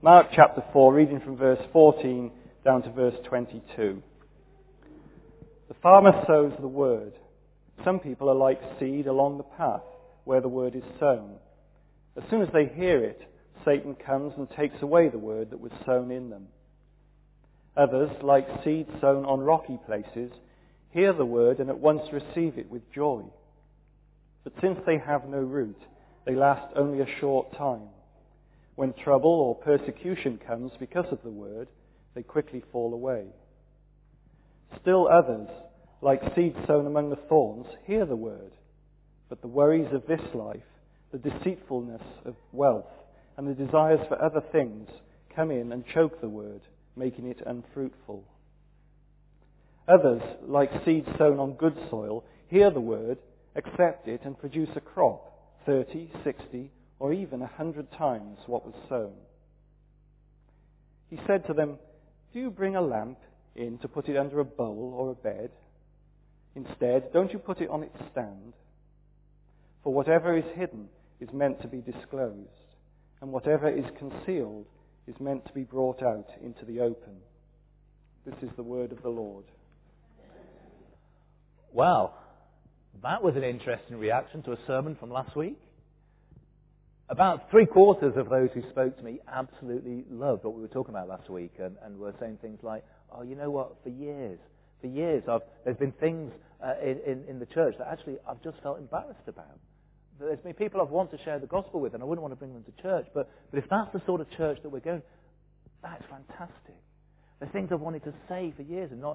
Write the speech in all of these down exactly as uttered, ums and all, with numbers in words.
Mark chapter four, reading from verse fourteen down to verse twenty-two. The farmer sows the word. Some people are like seed along the path where the word is sown. As soon as they hear it, Satan comes and takes away the word that was sown in them. Others, like seed sown on rocky places, hear the word and at once receive it with joy. But since they have no root, they last only a short time. When trouble or persecution comes because of the word, they quickly fall away. Still others, like seed sown among the thorns, hear the word, but the worries of this life, the deceitfulness of wealth, and the desires for other things come in and choke the word, making it unfruitful. Others, like seed sown on good soil, hear the word, accept it, and produce a crop, thirty, sixty, or even a hundred times what was sown. He said to them, "Do you bring a lamp in to put it under a bowl or a bed? Instead, don't you put it on its stand? For whatever is hidden is meant to be disclosed, and whatever is concealed is meant to be brought out into the open." This is the word of the Lord. Well, that was an interesting reaction to a sermon from last week. About three quarters of those who spoke to me absolutely loved what we were talking about last week and, and were saying things like, oh, you know what, for years, for years I've, there's been things uh, in, in, in the church that actually I've just felt embarrassed about. There's been people I've wanted to share the gospel with and I wouldn't want to bring them to church, but, but if that's the sort of church that we're going, that's fantastic. There's things I've wanted to say for years and not,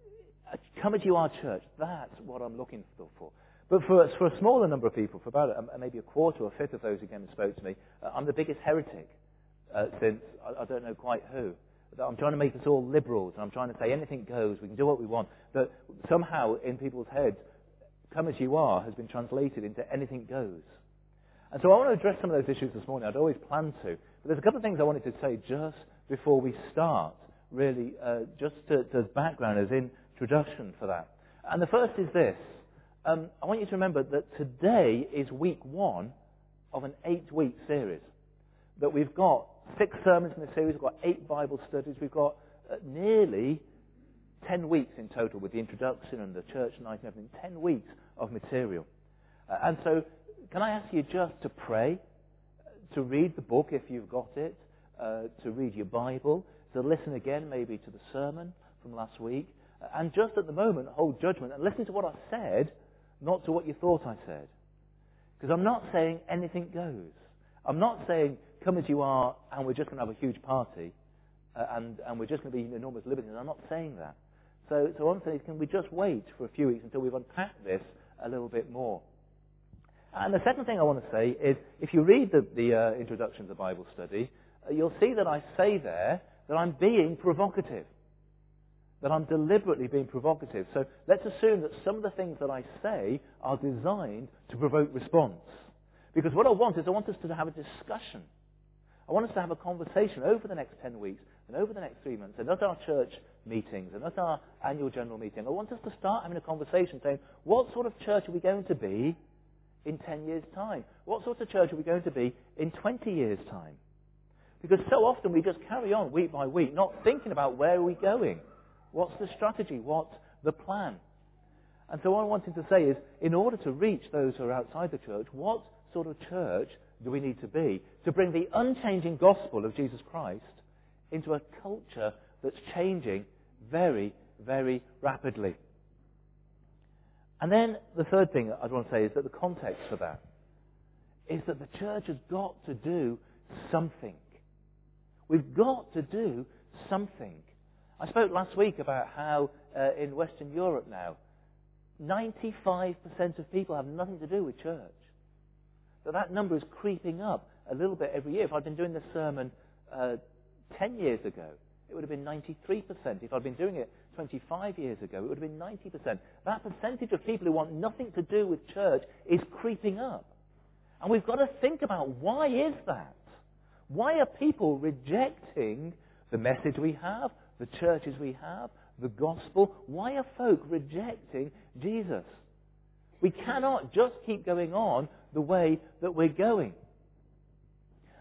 come into our church, that's what I'm looking for. But for, for a smaller number of people, for about a, maybe a quarter or a fifth of those who came and spoke to me, uh, I'm the biggest heretic uh, since, I, I don't know quite who. I'm trying to make us all liberals, and I'm trying to say anything goes, we can do what we want. But somehow in people's heads, come as you are has been translated into anything goes. And so I want to address some of those issues this morning. I'd always planned to. But there's a couple of things I wanted to say just before we start, really, uh, just to, to background as introduction for that. And the first is this. Um, I want you to remember that today is week one of an eight-week series. That we've got six sermons in the series, we've got eight Bible studies, we've got uh, nearly ten weeks in total with the introduction and the church night and everything, ten weeks of material. Uh, and so, can I ask you just to pray, to read the book if you've got it, uh, to read your Bible, to listen again maybe to the sermon from last week, uh, and just at the moment hold judgment and listen to what I said, not to what you thought I said. Because I'm not saying anything goes. I'm not saying come as you are and we're just going to have a huge party uh, and, and we're just going to be enormous liberties. I'm not saying that. So, so I'm saying, can we just wait for a few weeks until we've unpacked this a little bit more? And the second thing I want to say is, if you read the, the uh, introduction to the Bible study, uh, you'll see that I say there that I'm being provocative. That I'm deliberately being provocative. So let's assume that some of the things that I say are designed to provoke response. Because what I want is I want us to have a discussion. I want us to have a conversation over the next ten weeks and over the next three months and at our church meetings and at our annual general meeting. I want us to start having a conversation saying, what sort of church are we going to be in ten years' time? What sort of church are we going to be in twenty years' time? Because so often we just carry on week by week, not thinking about where are we going. What's the strategy? What's the plan? And so what I wanted to say is, in order to reach those who are outside the church, what sort of church do we need to be to bring the unchanging gospel of Jesus Christ into a culture that's changing very, very rapidly? And then the third thing I'd want to say is that the context for that is that the church has got to do something. We've got to do something. I spoke last week about how uh, in Western Europe now, ninety-five percent of people have nothing to do with church. So that number is creeping up a little bit every year. If I'd been doing this sermon uh, ten years ago, it would have been ninety-three percent. If I'd been doing it twenty-five years ago, it would have been ninety percent. That percentage of people who want nothing to do with church is creeping up. And we've got to think about, why is that? Why are people rejecting the message we have, the churches we have, the gospel? Why are folk rejecting Jesus? We cannot just keep going on the way that we're going.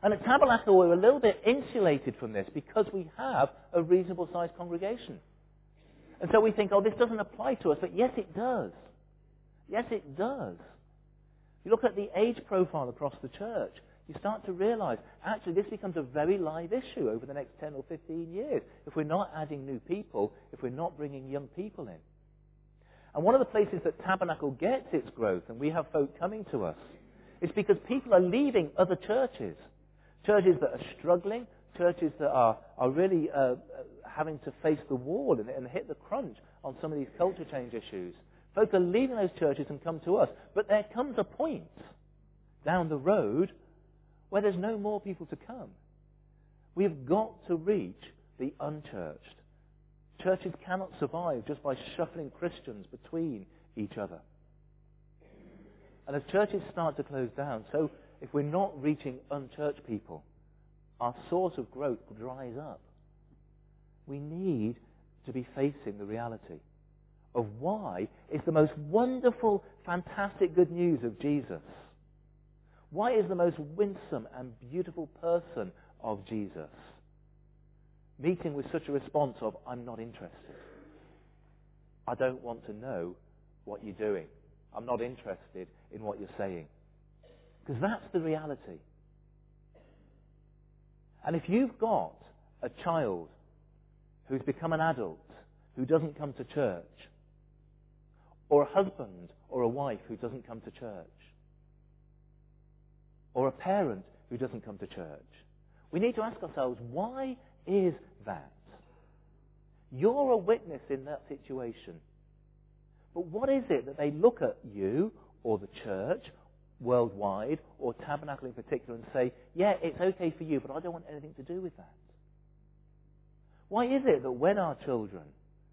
And at Tabernacle, we're a little bit insulated from this because we have a reasonable sized congregation. And so we think, oh, this doesn't apply to us. But yes, it does. Yes, it does. You look at the age profile across the church, you start to realize, actually, this becomes a very live issue over the next ten or fifteen years if we're not adding new people, if we're not bringing young people in. And one of the places that Tabernacle gets its growth, and we have folk coming to us, is because people are leaving other churches. Churches that are struggling, churches that are, are really uh, having to face the wall and, and hit the crunch on some of these culture change issues. Folk are leaving those churches and come to us. But there comes a point down the road where there's no more people to come. We've got to reach the unchurched. Churches cannot survive just by shuffling Christians between each other. And as churches start to close down, so if we're not reaching unchurched people, our source of growth dries up. We need to be facing the reality of why is the most wonderful, fantastic good news of Jesus. Why is the most winsome and beautiful person of Jesus meeting with such a response of, I'm not interested. I don't want to know what you're doing. I'm not interested in what you're saying. Because that's the reality. And if you've got a child who's become an adult who doesn't come to church, or a husband or a wife who doesn't come to church, or a parent who doesn't come to church, we need to ask ourselves, why is that? You're a witness in that situation. But what is it that they look at you, or the church, worldwide, or Tabernacle in particular, and say, yeah, it's okay for you, but I don't want anything to do with that? Why is it that when our children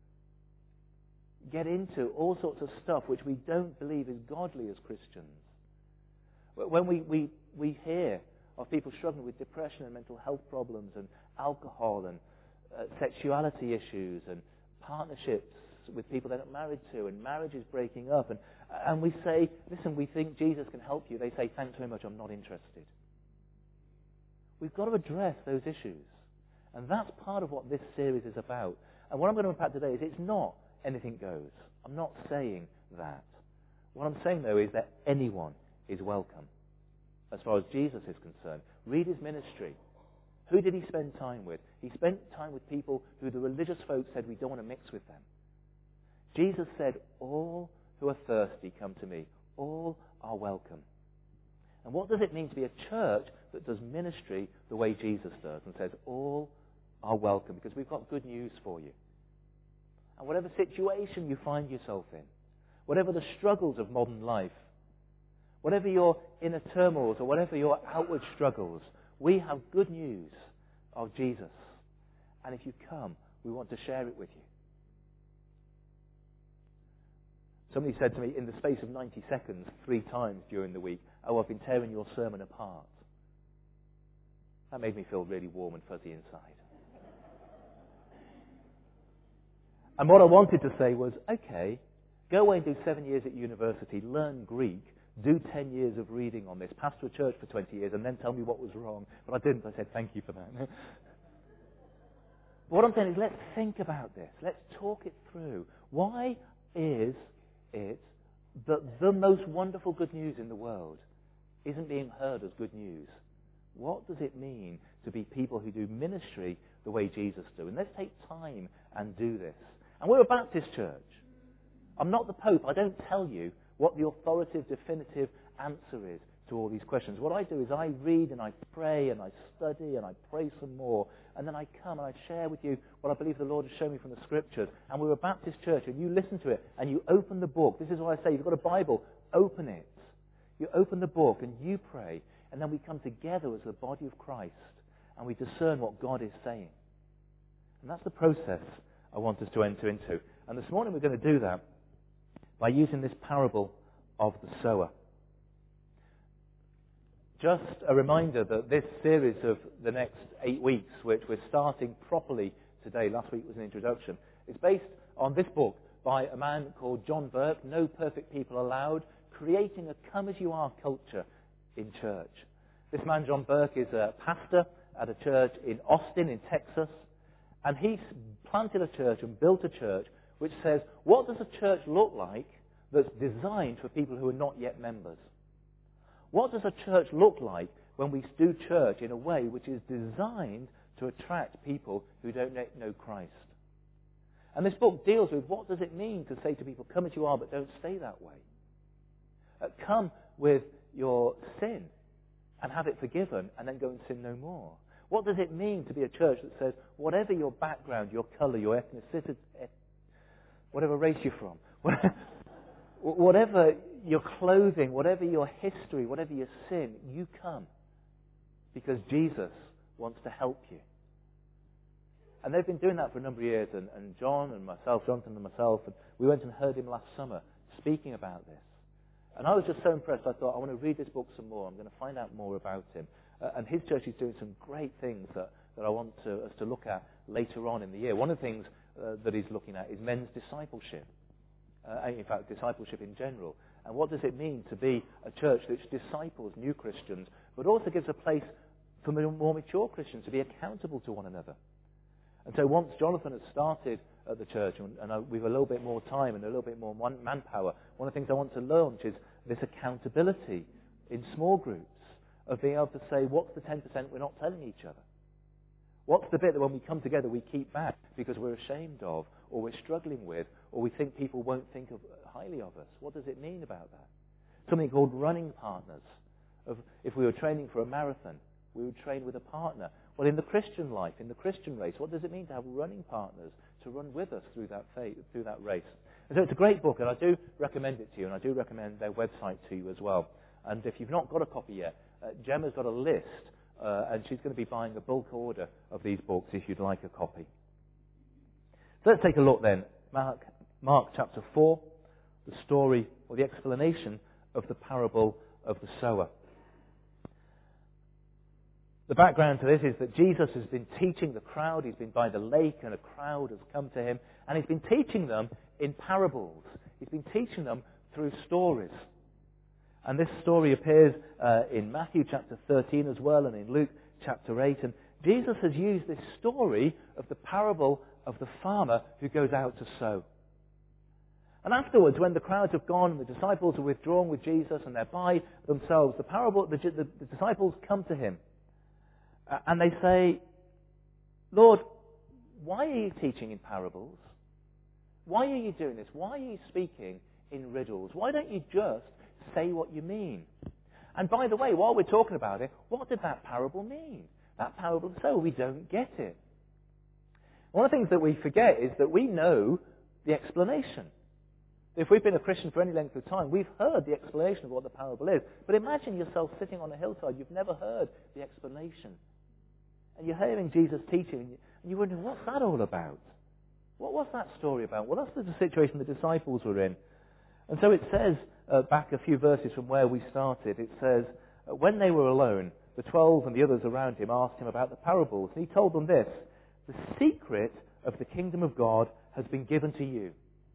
get into all sorts of stuff which we don't believe is godly as Christians, when we, we, we hear of people struggling with depression and mental health problems and alcohol and uh, sexuality issues and partnerships with people they're not married to and marriages breaking up, and, and we say, listen, we think Jesus can help you. They say, thanks very much, I'm not interested. We've got to address those issues. And that's part of what this series is about. And what I'm going to unpack today is it's not anything goes. I'm not saying that. What I'm saying, though, is that anyone is welcome as far as Jesus is concerned. Read his ministry. Who did he spend time with? He spent time with people who the religious folks said, we don't want to mix with them. Jesus said, all who are thirsty come to me. All are welcome. And what does it mean to be a church that does ministry the way Jesus does and says, all are welcome? Because we've got good news for you. And whatever situation you find yourself in, whatever the struggles of modern life, whatever your inner turmoils or whatever your outward struggles, we have good news of Jesus. And if you come, we want to share it with you. Somebody said to me in the space of ninety seconds, three times during the week, oh, I've been tearing your sermon apart. That made me feel really warm and fuzzy inside. And what I wanted to say was, okay, go away and do seven years at university, learn Greek, do ten years of reading on this, pastor a church for twenty years, and then tell me what was wrong. But I didn't. I said, thank you for that. What I'm saying is, let's think about this. Let's talk it through. Why is it that the most wonderful good news in the world isn't being heard as good news? What does it mean to be people who do ministry the way Jesus do? And let's take time and do this. And we're a Baptist church. I'm not the Pope. I don't tell you what the authoritative, definitive answer is to all these questions. What I do is I read and I pray and I study and I pray some more, and then I come and I share with you what I believe the Lord has shown me from the Scriptures. And we're a Baptist church, and you listen to it and you open the book. This is what I say. You've got a Bible. Open it. You open the book and you pray, and then we come together as the body of Christ and we discern what God is saying. And that's the process I want us to enter into. And this morning we're going to do that by using this parable of the sower. Just a reminder that this series of the next eight weeks, which we're starting properly today, last week was an introduction, is based on this book by a man called John Burke, No Perfect People Allowed, Creating a Come-As-You-Are Culture in Church. This man, John Burke, is a pastor at a church in Austin, in Texas. And he's planted a church and built a church which says, what does a church look like that's designed for people who are not yet members? What does a church look like when we do church in a way which is designed to attract people who don't know Christ? And this book deals with what does it mean to say to people, come as you are, but don't stay that way. Uh, come with your sin and have it forgiven, and then go and sin no more. What does it mean to be a church that says, whatever your background, your colour, your ethnicity, whatever race you're from, whatever your clothing, whatever your history, whatever your sin, you come because Jesus wants to help you. And they've been doing that for a number of years, and, and John and myself, Jonathan and myself, and we went and heard him last summer speaking about this. And I was just so impressed, I thought, I want to read this book some more, I'm going to find out more about him. Uh, and his church is doing some great things that, that I want to, us to look at later on in the year. One of the things uh, that he's looking at is men's discipleship. Uh, in fact, discipleship in general. And what does it mean to be a church which disciples new Christians, but also gives a place for more mature Christians to be accountable to one another? And so once Jonathan has started at the church, and, and I, with a little bit more time and a little bit more man, manpower, one of the things I want to launch is this accountability in small groups of being able to say, what's the ten percent we're not telling each other? What's the bit that when we come together we keep back because we're ashamed of, or we're struggling with, or we think people won't think of, highly of us? What does it mean about that? Something called running partners. Of, if we were training for a marathon, we would train with a partner. Well, in the Christian life, in the Christian race, what does it mean to have running partners to run with us through that faith, through that race? And so it's a great book, and I do recommend it to you, and I do recommend their website to you as well. And if you've not got a copy yet, uh, Gemma's got a list, uh, and she's going to be buying a bulk order of these books if you'd like a copy. So let's take a look then. Mark, Mark chapter four, the story or the explanation of the parable of the sower. The background to this is that Jesus has been teaching the crowd. He's been by the lake and a crowd has come to him. And he's been teaching them in parables. He's been teaching them through stories. And this story appears uh, in Matthew chapter thirteen as well, and in Luke chapter eight. And Jesus has used this story of the parable of the farmer who goes out to sow. And afterwards, when the crowds have gone and the disciples are withdrawn with Jesus and they're by themselves, the parable, the, the, the disciples come to him. Uh, and they say, Lord, why are you teaching in parables? Why are you doing this? Why are you speaking in riddles? Why don't you just say what you mean? And by the way, while we're talking about it, what did that parable mean? That parable, so we don't get it. One of the things that we forget is that we know the explanation. If we've been a Christian for any length of time, we've heard the explanation of what the parable is. But imagine yourself sitting on a hillside, you've never heard the explanation. And you're hearing Jesus teaching, and you're wondering, what's that all about? What was that story about? Well, that's the situation the disciples were in. And so it says, uh, back a few verses from where we started, it says, uh, when they were alone, the twelve and the others around him asked him about the parables. And he told them this, the secret of the kingdom of God has been given to you.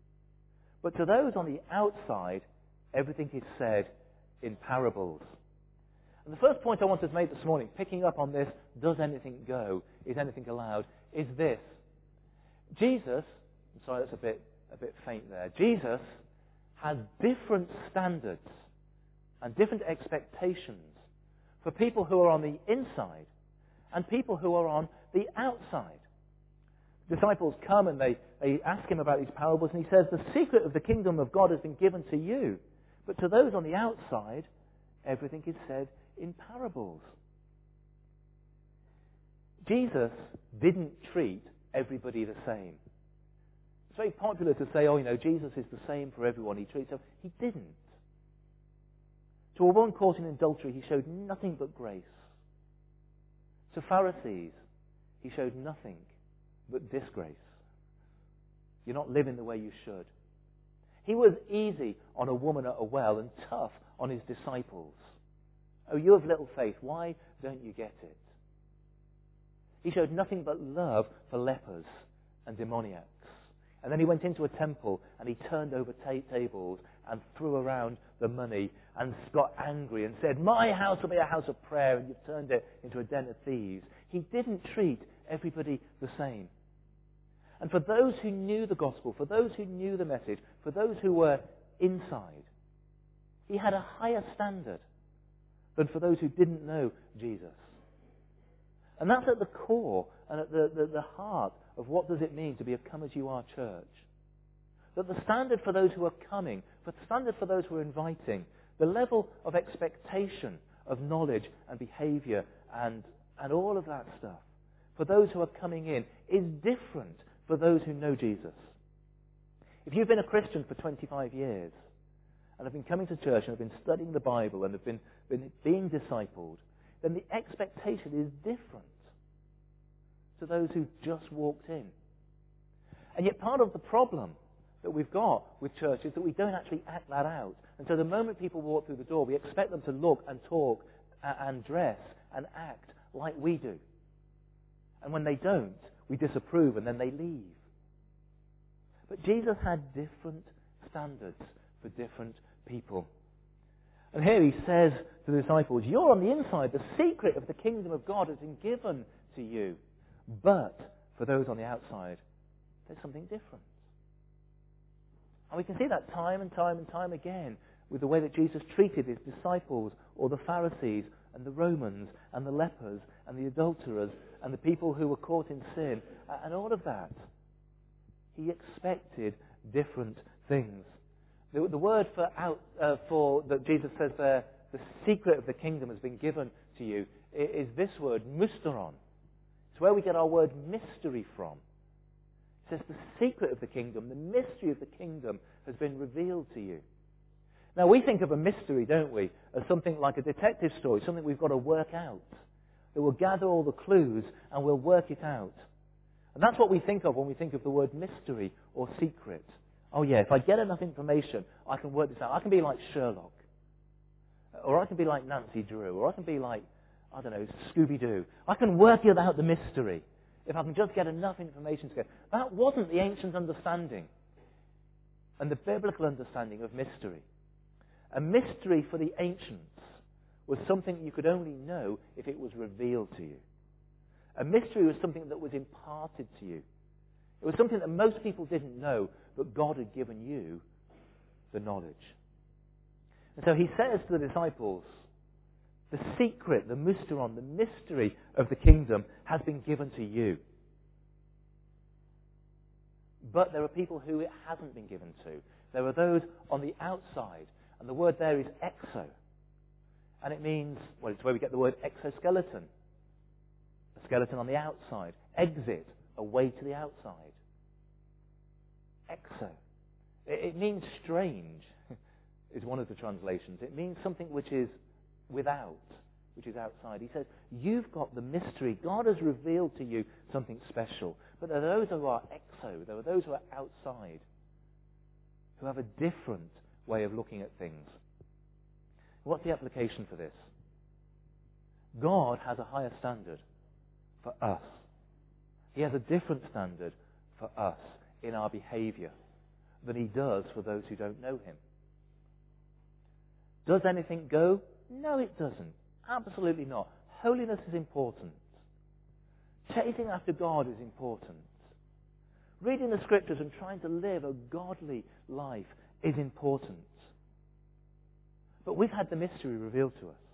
But to those on the outside, everything is said in parables. And the first point I want to make this morning, picking up on this, does anything go? Is anything allowed? Is this. Jesus, I'm sorry that's a bit, a bit faint there. Jesus has different standards and different expectations for people who are on the inside and people who are on the outside. Disciples come and they, they ask him about these parables, and he says, the secret of the kingdom of God has been given to you. But to those on the outside, everything is said in parables. Jesus didn't treat everybody the same. It's very popular to say, oh, you know, Jesus is the same for everyone. He treats them. He didn't. To a woman caught in adultery, he showed nothing but grace. To Pharisees, he showed nothing but disgrace. You're not living the way you should. He was easy on a woman at a well and tough on his disciples. Oh, you have little faith. Why don't you get it? He showed nothing but love for lepers and demoniacs. And then he went into a temple and he turned over ta- tables and threw around the money and got angry and said, my house will be a house of prayer, and you've turned it into a den of thieves. He didn't treat everybody the same. And for those who knew the gospel, for those who knew the message, for those who were inside, he had a higher standard than for those who didn't know Jesus. And that's at the core and at the, the, the heart of what does it mean to be a Come As You Are church. That the standard for those who are coming, the standard for those who are inviting, the level of expectation of knowledge and behaviour and, and all of that stuff, for those who are coming in, is different for those who know Jesus. If you've been a Christian for twenty-five years, and have been coming to church and have been studying the Bible and have been, been being discipled, then the expectation is different to those who just walked in. And yet part of the problem that we've got with church is that we don't actually act that out. And so the moment people walk through the door, we expect them to look and talk and dress and act like we do. And when they don't, we disapprove and then they leave. But Jesus had different standards for different people. And here he says to the disciples, you're on the inside. The secret of the kingdom of God has been given to you. But for those on the outside, there's something different. And we can see that time and time and time again with the way that Jesus treated his disciples or the Pharisees and the Romans and the lepers and the adulterers and the people who were caught in sin and all of that. He expected different things. The, the word for out uh, for that Jesus says there, the secret of the kingdom has been given to you, is this word, mysteron. It's where we get our word mystery from. It says the secret of the kingdom, the mystery of the kingdom has been revealed to you. Now we think of a mystery, don't we, as something like a detective story, something we've got to work out. That we'll gather all the clues and we'll work it out. And that's what we think of when we think of the word mystery or secret. Oh yeah, if I get enough information, I can work this out. I can be like Sherlock. Or I can be like Nancy Drew. Or I can be like, I don't know, Scooby-Doo. I can work it out, the mystery, if I can just get enough information together. That wasn't the ancient understanding and the biblical understanding of mystery. A mystery for the ancients was something you could only know if it was revealed to you. A mystery was something that was imparted to you. It was something that most people didn't know, but God had given you the knowledge. And so he says to the disciples, the secret, the mysteron, the mystery of the kingdom has been given to you. But there are people who it hasn't been given to. There are those on the outside. And the word there is exo. And it means, well, it's where we get the word exoskeleton. A skeleton on the outside. Exit, a way to the outside. Exo. It, it means strange, is one of the translations. It means something which is without, which is outside. He says, you've got the mystery. God has revealed to you something special. But there are those who are exo. There are those who are outside, who have a different way of looking at things. What's the application for this? God has a higher standard for us. He has a different standard for us in our behavior than he does for those who don't know him. Does anything go? No, it doesn't. Absolutely not. Holiness is important. Chasing after God is important. Reading the scriptures and trying to live a godly life is important. But we've had the mystery revealed to us.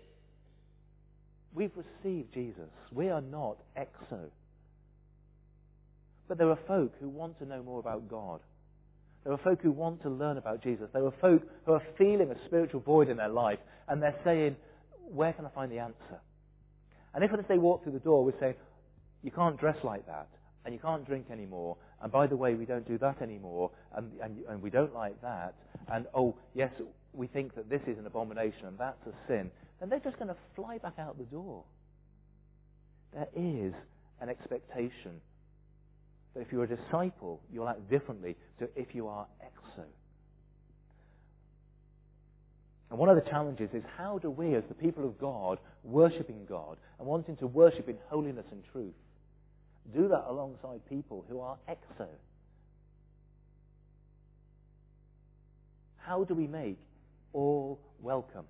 We've received Jesus. We are not exo. But there are folk who want to know more about God. There are folk who want to learn about Jesus. There are folk who are feeling a spiritual void in their life, and they're saying, where can I find the answer? And if as they walk through the door, we're saying, you can't dress like that, and you can't drink anymore, and by the way, we don't do that anymore, and, and, and we don't like that, and oh, yes, we think that this is an abomination, and that's a sin, then they're just going to fly back out the door. There is an expectation that if you're a disciple, you'll act differently to if you are exo. And one of the challenges is, how do we, as the people of God, worshipping God and wanting to worship in holiness and truth, do that alongside people who are exo? How do we make all welcome?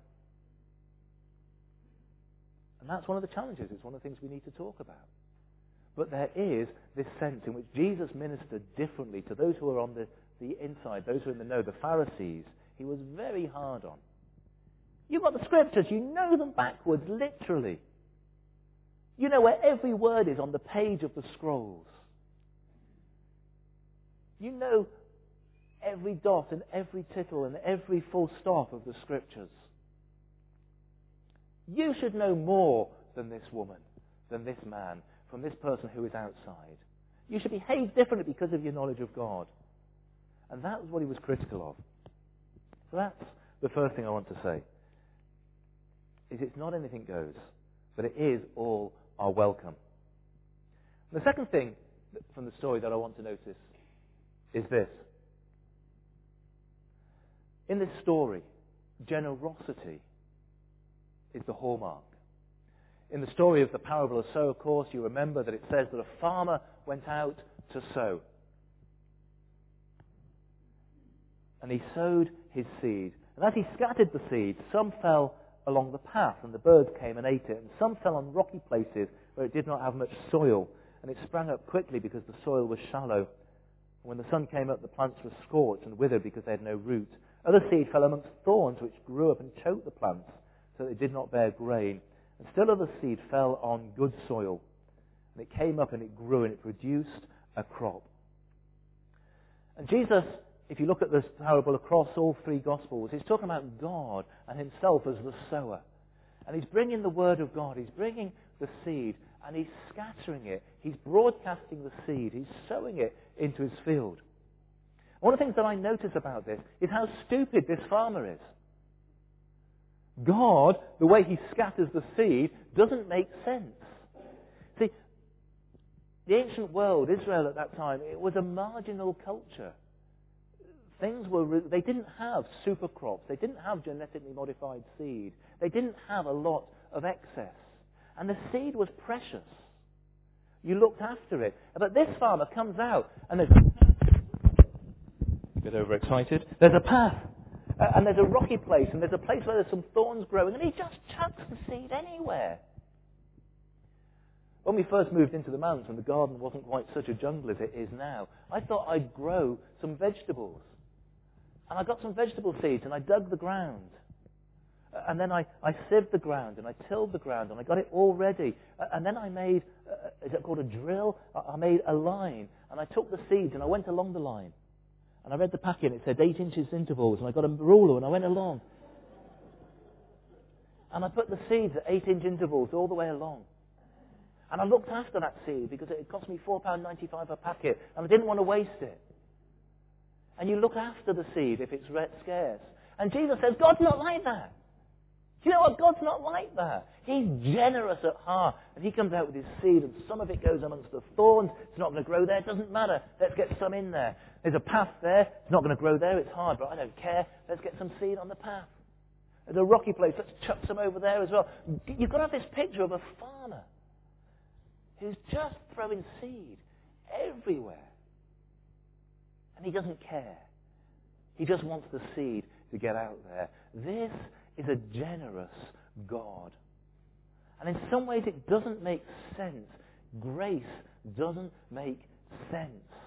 And that's one of the challenges. It's one of the things we need to talk about. But there is this sense in which Jesus ministered differently to those who are on the, the inside, those who are in the know, the Pharisees. He was very hard on. You've got the scriptures. You know them backwards, literally. You know where every word is on the page of the scrolls. You know every dot and every tittle and every full stop of the scriptures. You should know more than this woman, than this man, from this person who is outside. You should behave differently because of your knowledge of God. And that was what he was critical of. So that's the first thing I want to say. Is it's not anything goes, but it is all are welcome. And the second thing from the story that I want to notice is this. In this story, generosity is the hallmark. In the story of the parable of sow, of course, you remember that it says that a farmer went out to sow. And he sowed his seed. And as he scattered the seed, some fell along the path, and the birds came and ate it. And some fell on rocky places where it did not have much soil, and it sprang up quickly because the soil was shallow. And when the sun came up, the plants were scorched and withered because they had no root. Other seed fell amongst thorns, which grew up and choked the plants, so that they did not bear grain. And still other seed fell on good soil. And it came up and it grew and it produced a crop. And Jesus, if you look at this parable across all three Gospels, he's talking about God and himself as the sower. And he's bringing the Word of God. He's bringing the seed and he's scattering it. He's broadcasting the seed. He's sowing it into his field. One of the things that I notice about this is how stupid this farmer is. God, the way he scatters the seed, doesn't make sense. See, the ancient world, Israel at that time, it was a marginal culture. Things were, they didn't have super crops. They didn't have genetically modified seed. They didn't have a lot of excess. And the seed was precious. You looked after it. But this farmer comes out and there's a bit overexcited. There's a path. Uh, and there's a rocky place, and there's a place where there's some thorns growing, and he just chucks the seed anywhere. When we first moved into the mountains, when the garden wasn't quite such a jungle as it is now, I thought I'd grow some vegetables. And I got some vegetable seeds, and I dug the ground. Uh, and then I, I sieved the ground, and I tilled the ground, and I got it all ready. Uh, and then I made, uh, is it called a drill? I, I made a line, and I took the seeds, and I went along the line. And I read the packet, and it said eight inches intervals, and I got a ruler, and I went along. And I put the seeds at eight inch intervals all the way along. And I looked after that seed, because it cost me four pounds ninety-five a packet, and I didn't want to waste it. And you look after the seed if it's scarce. And Jesus says, God's not like that. Do you know what? God's not like that. He's generous at heart. And he comes out with his seed, and some of it goes amongst the thorns. It's not going to grow there. It doesn't matter. Let's get some in there. There's a path there. It's not going to grow there. It's hard, but I don't care. Let's get some seed on the path. There's a rocky place. Let's chuck some over there as well. You've got to have this picture of a farmer who's just throwing seed everywhere. And he doesn't care. He just wants the seed to get out there. This is a generous God. And in some ways it doesn't make sense. Grace doesn't make sense.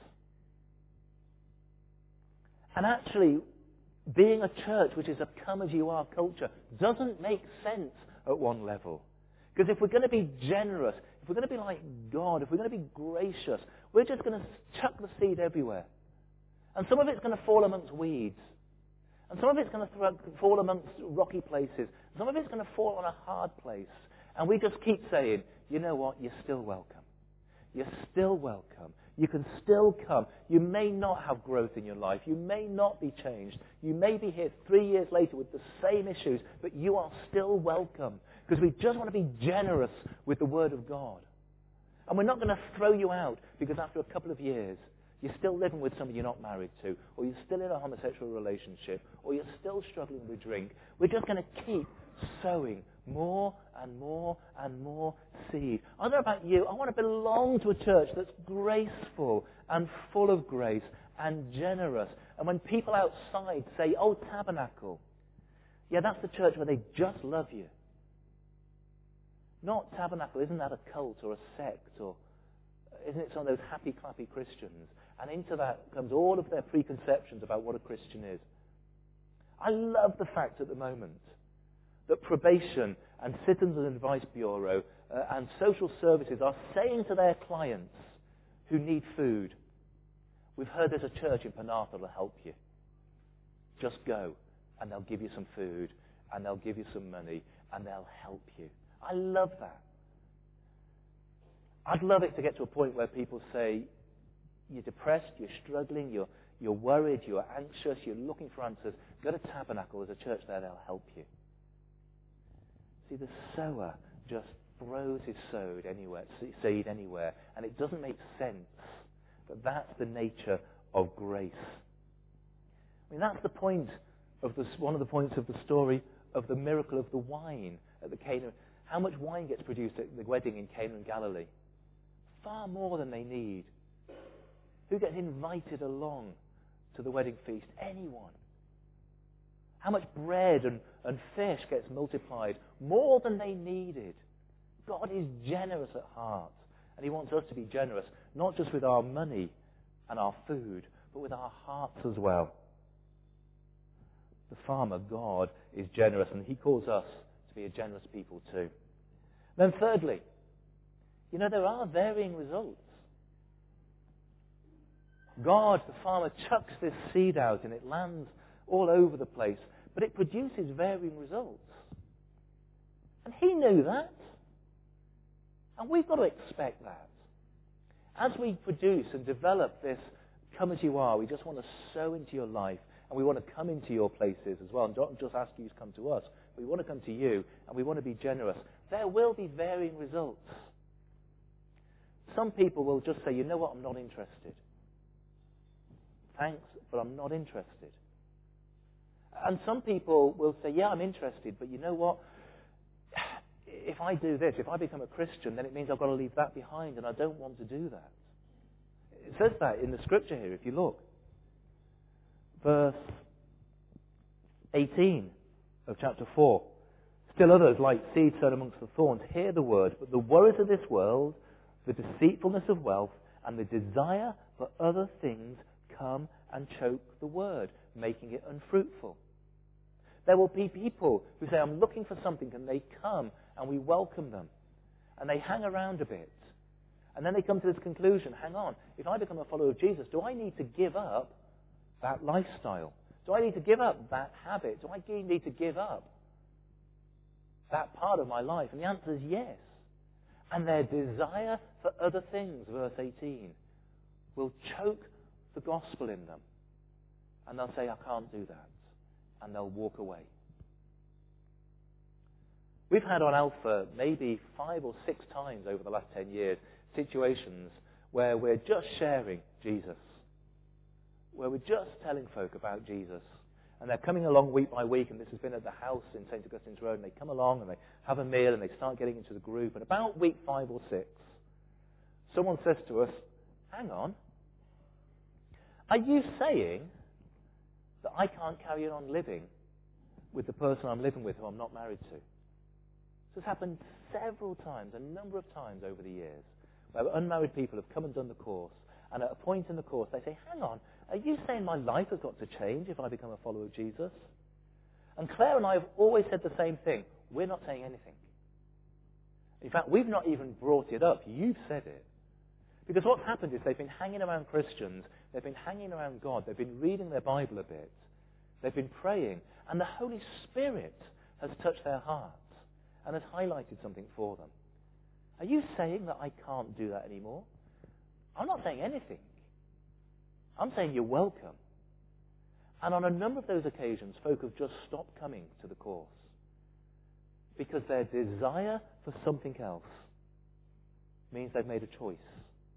And actually, being a church which is a come-as-you-are culture doesn't make sense at one level. Because if we're going to be generous, if we're going to be like God, if we're going to be gracious, we're just going to chuck the seed everywhere. And some of it's going to fall amongst weeds. And some of it's going to throw, fall amongst rocky places. Some of it's going to fall on a hard place. And we just keep saying, you know what, you're still welcome. You're still welcome. You can still come. You may not have growth in your life. You may not be changed. You may be here three years later with the same issues, but you are still welcome. Because we just want to be generous with the Word of God. And we're not going to throw you out because after a couple of years, you're still living with somebody you're not married to, or you're still in a homosexual relationship, or you're still struggling with drink. We're just going to keep sowing more and more and more seed. I don't know about you. I want to belong to a church that's graceful and full of grace and generous And when people outside say, oh, Tabernacle, yeah, that's the church where they just love you. Not Tabernacle, isn't that a cult or a sect, or isn't it some of those happy, clappy Christians? And into that comes all of their preconceptions about what a Christian is. I love the fact at the moment that probation and Citizen Advice Bureau uh, and social services are saying to their clients who need food, we've heard there's a church in Penarth that will help you. Just go, and they'll give you some food, and they'll give you some money, and they'll help you. I love that. I'd love it to get to a point where people say, you're depressed, you're struggling, you're, you're worried, you're anxious, you're looking for answers. Go to Tabernacle. There's a church there that'll help you. See, the sower just throws his seed anywhere, seed anywhere, and it doesn't make sense. But that's the nature of grace. I mean, that's the point of the, one of the points of the story of the miracle of the wine at the Cana. How much wine gets produced at the wedding in Cana in Galilee? Far more than they need. Who gets invited along to the wedding feast? Anyone. How much bread and, and fish gets multiplied? More than they needed. God is generous at heart. And he wants us to be generous, not just with our money and our food, but with our hearts as well. The farmer, God, is generous, and he calls us to be a generous people too. Then thirdly, you know, there are varying results. God, the farmer, chucks this seed out and it lands all over the place, but it produces varying results. And he knew that. And we've got to expect that. As we produce and develop this come as you are, we just want to sow into your life, and we want to come into your places as well, and don't just ask you to come to us. We want to come to you, and we want to be generous. There will be varying results. Some people will just say, you know what, I'm not interested. Thanks, but I'm not interested. And some people will say, yeah, I'm interested, but you know what? If I do this, if I become a Christian, then it means I've got to leave that behind, and I don't want to do that. It says that in the scripture here, if you look. Verse eighteen of chapter four. Still others, like seed sown amongst the thorns, hear the word, but the worries of this world, the deceitfulness of wealth, and the desire for other things come and choke the word, making it unfruitful. There will be people who say, I'm looking for something, and they come and we welcome them. And they hang around a bit. And then they come to this conclusion, hang on, if I become a follower of Jesus, do I need to give up that lifestyle? Do I need to give up that habit? Do I need to give up that part of my life? And the answer is yes. And their desire for other things, verse eighteen, will choke the gospel in them. And they'll say, I can't do that. And they'll walk away. We've had on Alpha maybe five or six times over the last ten years situations where we're just sharing Jesus, where we're just telling folk about Jesus. And they're coming along week by week, and this has been at the house in Saint Augustine's Road, and they come along and they have a meal and they start getting into the group. And about week five or six, someone says to us, hang on, are you saying that I can't carry on living with the person I'm living with who I'm not married to? This has happened several times, a number of times over the years, where unmarried people have come and done the course, and at a point in the course they say, hang on, are you saying my life has got to change if I become a follower of Jesus? And Claire and I have always said the same thing. We're not saying anything. In fact, we've not even brought it up. You've said it. Because what's happened is they've been hanging around Christians, they've been hanging around God, they've been reading their Bible a bit, they've been praying, and the Holy Spirit has touched their hearts and has highlighted something for them. Are you saying that I can't do that anymore? I'm not saying anything. I'm saying you're welcome. And on a number of those occasions, folk have just stopped coming to the course because their desire for something else means they've made a choice.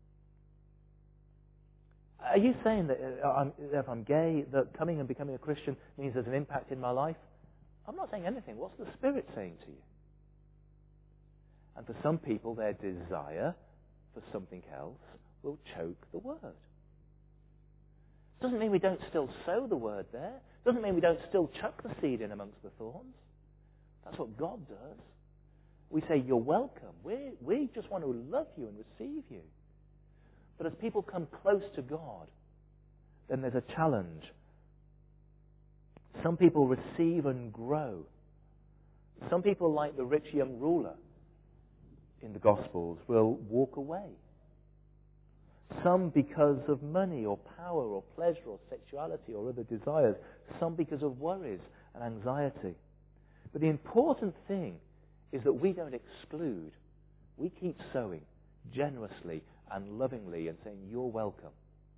Are you saying that if I'm gay, that coming and becoming a Christian means there's an impact in my life? I'm not saying anything. What's the Spirit saying to you? And for some people, their desire for something else will choke the word. Doesn't mean we don't still sow the word there. Doesn't mean we don't still chuck the seed in amongst the thorns. That's what God does. We say, you're welcome. We, we just want to love you and receive you. But as people come close to God, then there's a challenge. Some people receive and grow. Some people, like the rich young ruler in the Gospels, will walk away. Some because of money or power or pleasure or sexuality or other desires. Some because of worries and anxiety. But the important thing is that we don't exclude. We keep sowing generously and lovingly and saying, you're welcome.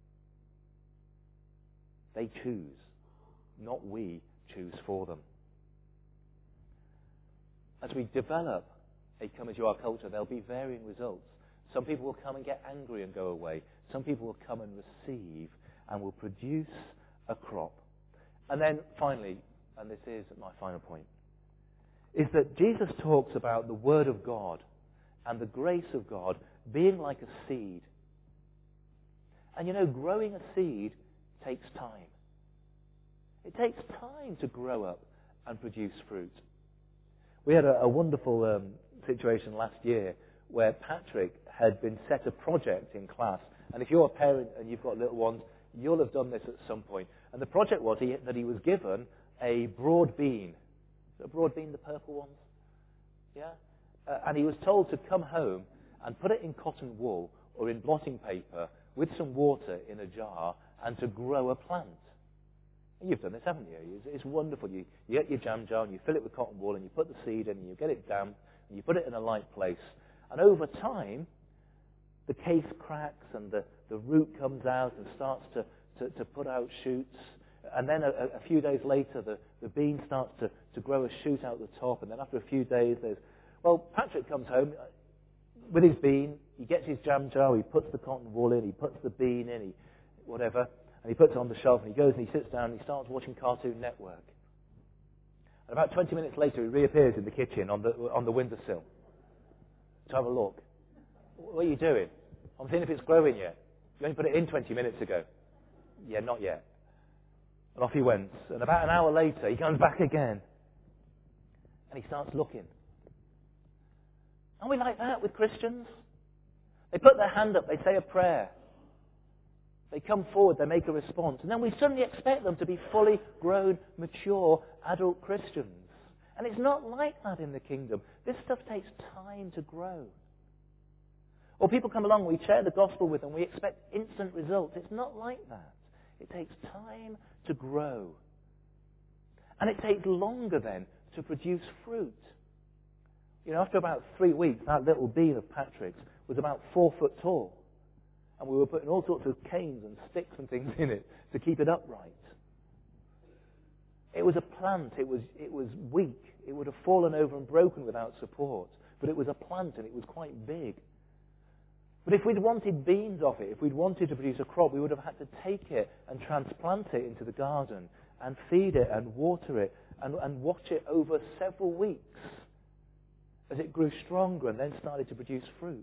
They choose, not we choose for them. As we develop a come as you are culture, there'll be varying results. Some people will come and get angry and go away. Some people will come and receive and will produce a crop. And then finally, and this is my final point, is that Jesus talks about the Word of God and the grace of God being like a seed. And you know, growing a seed takes time. It takes time to grow up and produce fruit. We had a, a wonderful um, situation last year where Patrick had been set a project in class. And if you're a parent and you've got little ones, you'll have done this at some point. And the project was he, that he was given a broad bean. A broad bean, the purple ones? Yeah? Uh, and he was told to come home and put it in cotton wool or in blotting paper with some water in a jar and to grow a plant. And you've done this, haven't you? It's, it's wonderful. You, you get your jam jar and you fill it with cotton wool and you put the seed in and you get it damp and you put it in a light place. And over time, the case cracks and the, the root comes out and starts to, to, to put out shoots. And then a, a few days later, the, the bean starts to, to grow a shoot out the top. And then after a few days, there's... Well, Patrick comes home with his bean. He gets his jam jar. He puts the cotton wool in. He puts the bean in. He, whatever. And he puts it on the shelf. And he goes and he sits down and he starts watching Cartoon Network. And about twenty minutes later, he reappears in the kitchen on the, on the windowsill to have a look. What are you doing? I'm seeing if it's growing yet. You only put it in twenty minutes ago. Yeah, not yet. And off he went. And about an hour later, he comes back again. And he starts looking. Aren't we like that with Christians? They put their hand up, they say a prayer. They come forward, they make a response. And then we suddenly expect them to be fully grown, mature, adult Christians. And it's not like that in the kingdom. This stuff takes time to grow. Or people come along, we share the gospel with them, we expect instant results. It's not like that. It takes time to grow. And it takes longer then to produce fruit. You know, after about three weeks, that little bean of Patrick's was about four foot tall. And we were putting all sorts of canes and sticks and things in it to keep it upright. It was a plant. It was, it was weak. It would have fallen over and broken without support. But it was a plant and it was quite big. But if we'd wanted beans off it, if we'd wanted to produce a crop, we would have had to take it and transplant it into the garden and feed it and water it and, and watch it over several weeks as it grew stronger and then started to produce fruit.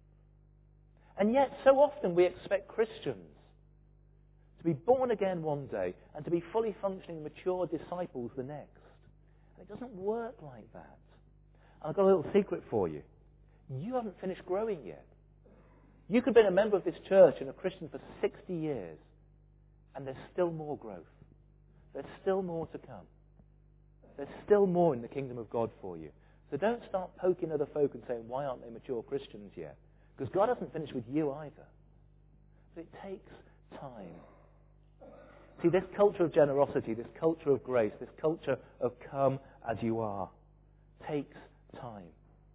And yet, so often we expect Christians to be born again one day and to be fully functioning, mature disciples the next. And it doesn't work like that. And I've got a little secret for you. You haven't finished growing yet. You could have been a member of this church and a Christian for sixty years, and there's still more growth. There's still more to come. There's still more in the kingdom of God for you. So don't start poking other folk and saying, why aren't they mature Christians yet? Because God hasn't finished with you either. But it takes time. See, this culture of generosity, this culture of grace, this culture of come as you are, takes time.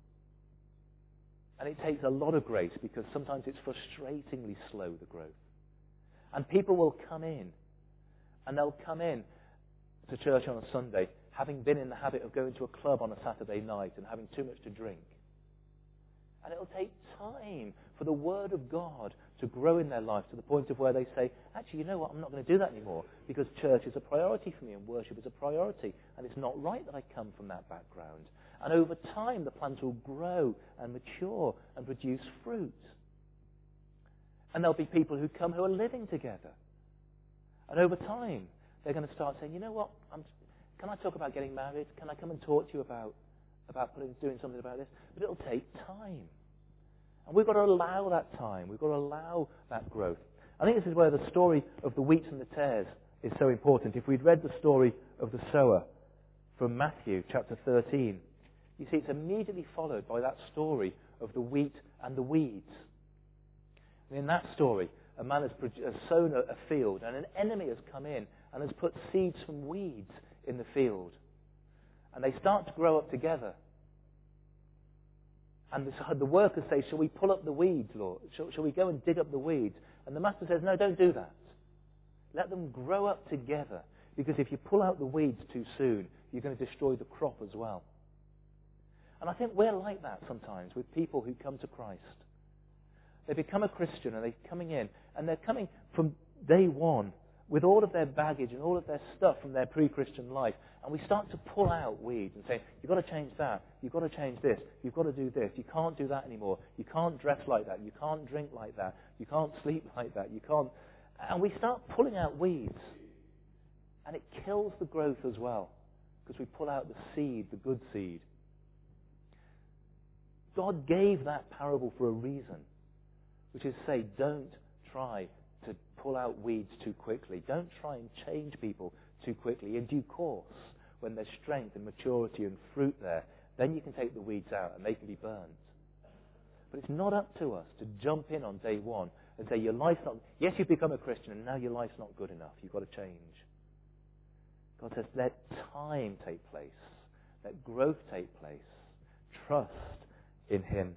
And it takes a lot of grace because sometimes it's frustratingly slow, the growth. And people will come in, and they'll come in to church on a Sunday having been in the habit of going to a club on a Saturday night and having too much to drink. And it'll take time for the Word of God to grow in their life to the point of where they say, actually, you know what, I'm not going to do that anymore because church is a priority for me and worship is a priority. And it's not right that I come from that background. And over time, the plant will grow and mature and produce fruit. And there'll be people who come who are living together. And over time, they're going to start saying, you know what, I'm, can I talk about getting married? Can I come and talk to you about, about putting, doing something about this? But it'll take time. And we've got to allow that time. We've got to allow that growth. I think this is where the story of the wheat and the tares is so important. If we'd read the story of the sower from Matthew chapter thirteen, you see it's immediately followed by that story of the wheat and the weeds. And in that story, a man has, has sown a, a field, and an enemy has come in and has put seeds from weeds in the field. And they start to grow up together. And the, the workers say, shall we pull up the weeds, Lord? Shall, shall we go and dig up the weeds? And the master says, no, don't do that. Let them grow up together. Because if you pull out the weeds too soon, you're going to destroy the crop as well. And I think we're like that sometimes with people who come to Christ. They become a Christian and they're coming in, and they're coming from day one with all of their baggage and all of their stuff from their pre-Christian life. And we start to pull out weeds and say, you've got to change that, you've got to change this, you've got to do this, you can't do that anymore, you can't dress like that, you can't drink like that, you can't sleep like that, you can't... And we start pulling out weeds. And it kills the growth as well, because we pull out the seed, the good seed. God gave that parable for a reason, which is to say, don't try to pull out weeds too quickly. Don't try and change people too quickly. In due course, when there's strength and maturity and fruit there, then you can take the weeds out and they can be burned. But it's not up to us to jump in on day one and say, your life's not... Yes, you've become a Christian and now your life's not good enough. You've got to change. God says, let time take place. Let growth take place. Trust in Him.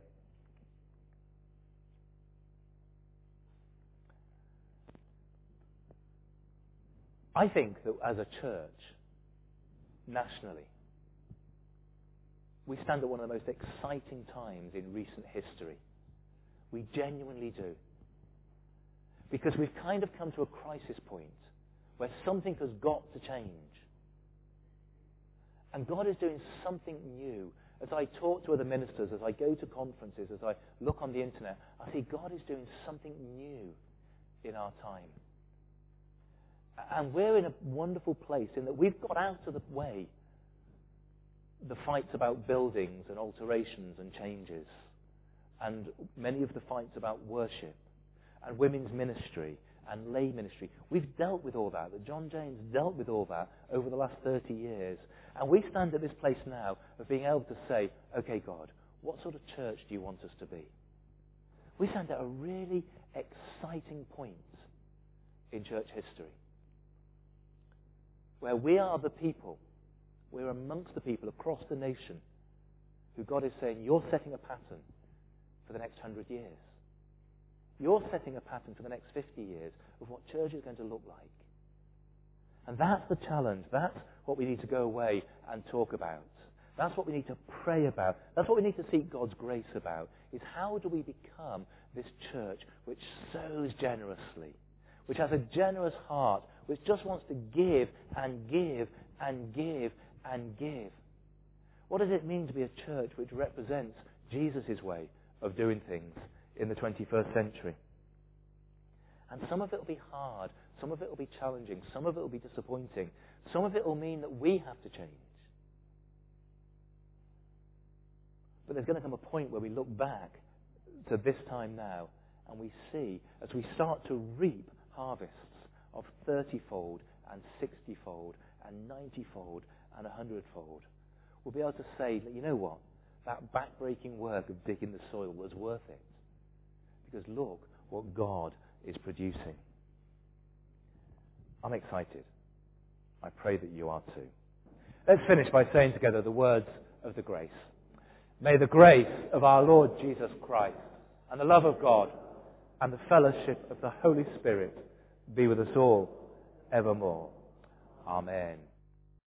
I think that as a church, nationally, we stand at one of the most exciting times in recent history. We genuinely do. Because we've kind of come to a crisis point where something has got to change. And God is doing something new. As I talk to other ministers, as I go to conferences, as I look on the internet, I see God is doing something new in our time. And we're in a wonderful place in that we've got out of the way the fights about buildings and alterations and changes, and many of the fights about worship and women's ministry and lay ministry. We've dealt with all that. That John James dealt with all that over the last thirty years. And we stand at this place now of being able to say, okay, God, what sort of church do you want us to be? We stand at a really exciting point in church history, where we are the people, we're amongst the people across the nation who God is saying, you're setting a pattern for the next hundred years. You're setting a pattern for the next fifty years of what church is going to look like. And that's the challenge. That's what we need to go away and talk about. That's what we need to pray about. That's what we need to seek God's grace about, is how do we become this church which sows generously, which has a generous heart, which just wants to give and give and give and give. What does it mean to be a church which represents Jesus' way of doing things in the twenty-first century? And some of it will be hard, some of it will be challenging, some of it will be disappointing, some of it will mean that we have to change. But there's going to come a point where we look back to this time now and we see, as we start to reap harvests of thirty-fold and sixty-fold and ninety-fold and one hundred-fold, we'll be able to say that, you know what, that back-breaking work of digging the soil was worth it. Because look what God is producing. I'm excited. I pray that you are too. Let's finish by saying together the words of the grace. May the grace of our Lord Jesus Christ and the love of God and the fellowship of the Holy Spirit be with us all evermore. Amen.